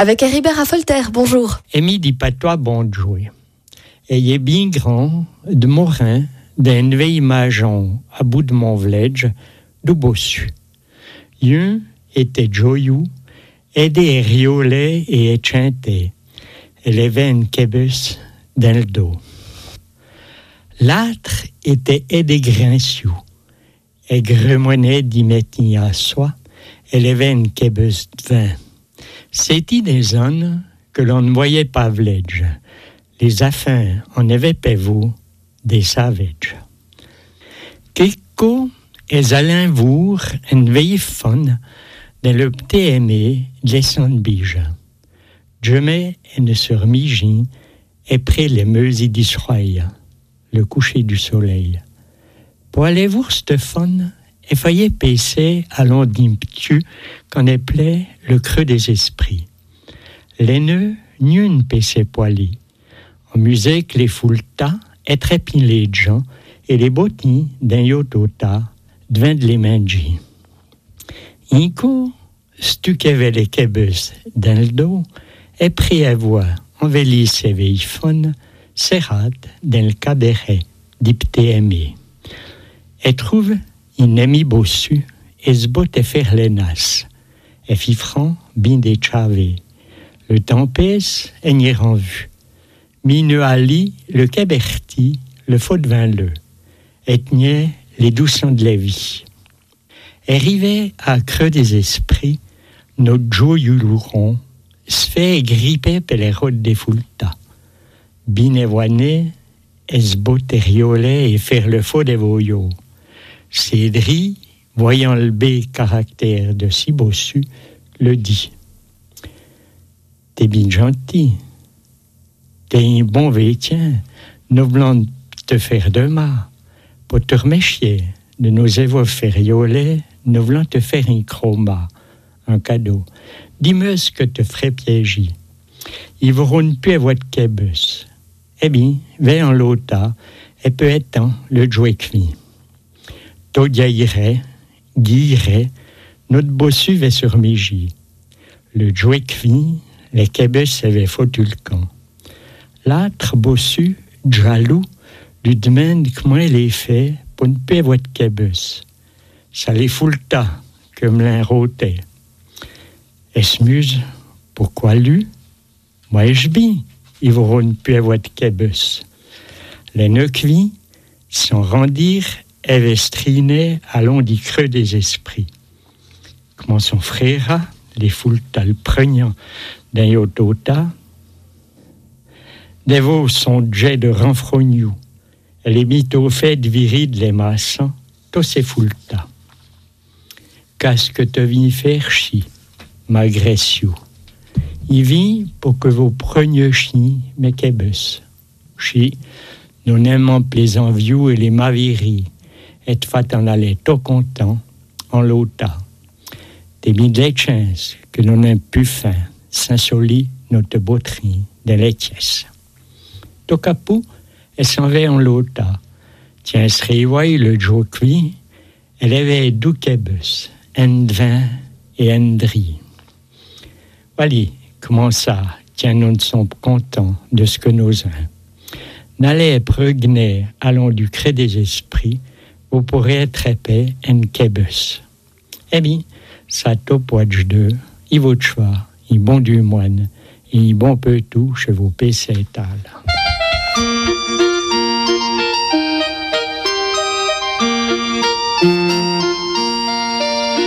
avec Héribert Affolter. Bonjour. Emi dit patois bon jouer. Et est bien grand, de Morin, d'un vieil majon à bout de mon village, du bossu. Un était joyeux, et des riolets et chantait. Et les veines kebus dans le dos. L'autre était des grincieux, et gremonnet d'y mettre à soi, et les veines kebus de vin. C'était des zones que l'on ne voyait pas village. Les affins en avaient pas vous, des savages. Quelque, elles allaient voir une vieille fun dans le petit aimé de l'essonbige. Jamais elle ne se remigit et près les meuses d'Israël, le coucher du soleil. Pour aller voir cette fun, elle faillait passer à l'ondimpitu qu'on appelait le creux des esprits. Les nœuds n'une paissait poili. En musique, les foultas et trépilés de gens et les bottines d'un yotota devint de les mangi. Inco, stu qu'avait les kebus dans le dos, et pris à voir envelir ses vieilles fun, serrat dans le cabaret d'ipté aimé. Et trouve une amie bossu, et se botte à faire les nasses, et fit franc bin des chavé. Le temps pèse, et n'y rend vu. Mine ali, le caberti, le faute devint le, et tenait les douceurs de la vie. Et arrivait à creux des esprits, notre joyeux louron, se fait gripper par les routes des foultas. Binévoiné, et se botte riolait et faire le faux des voyaux. Cédri, voyant le bé caractère de si bossu, le dit. T'es bien gentil. T'es un bon vétien. Nous voulons te faire de mal. Pour te remercier de nous avoir fait rioler, nous voulons te faire un chroma, un cadeau. Dis-moi ce que te ferait piéger. Ils verront plus à votre kebus. Eh bien, vais en l'ota, et peut-être le jouet cuit. Todiairait, guillerait, notre bossu va sur Mégie. Le jouet cuit, les kebus avaient foutu le camp. L'autre bossu, jaloux, lui demande comment il est fait pour ne pas votre kebus. Ça les fout le tas, comme l'un rotait. Et se muse, pourquoi lui? Moi, je bien, ils vont ne plus votre kebus. Les neukvis, sans rendir, avestrinaient à l'on du creux des esprits. Comment son frère, les foultas le prenant d'un yotota, des veaux son jet de renfrognou, et les mythos faits virides les massants, tous ces foultas. Qu'est-ce que te vient faire chi, malgré siou? Il vient pour que vous preniez chi, mes kebus. Chi, nous n'aimons plus les envieux et les maviries, et fait en aller tout content, en l'ota. T'es bien de les chances que nous n'aimons plus faim, sans soli notre botterie de les pièces. Tout capou, elle s'en va en l'ota. Tiens, se réveille le jour cuit, elle avait deux kebus, un vin et un dri. Voilà, comment ça, tiens, nous ne sommes contents de ce que nous avons. N'allez pregner, allons du creux des esprits, vous pourrez être épais un kebus. Eh bien, ça topoage deux, il vaut de choix, il bon du moine, il bon peu tout chez vos pécétales.